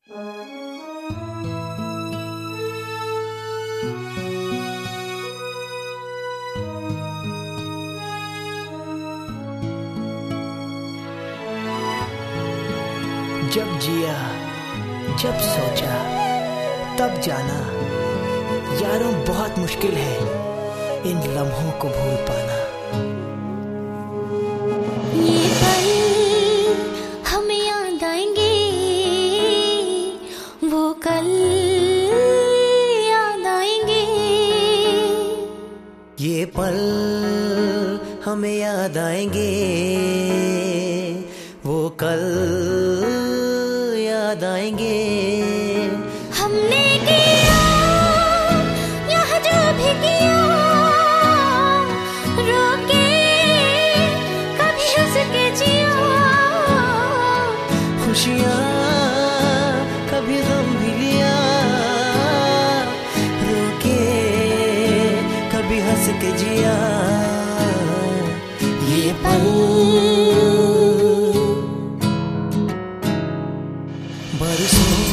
जब जिया, जब सोचा, तब जाना, यारों बहुत मुश्किल है इन लम्हों को भूल पाना। ये पल हमें याद आएंगे, वो कल याद आएंगे। ये पल हमें याद आएंगे, वो कल याद आएंगे। हमने किया यहाँ जो भी किया, रोके कभी हंस के जिया। खुशियाँ कभी गम भी लिया, रोके कभी हंस के जिया। ये पल बरसों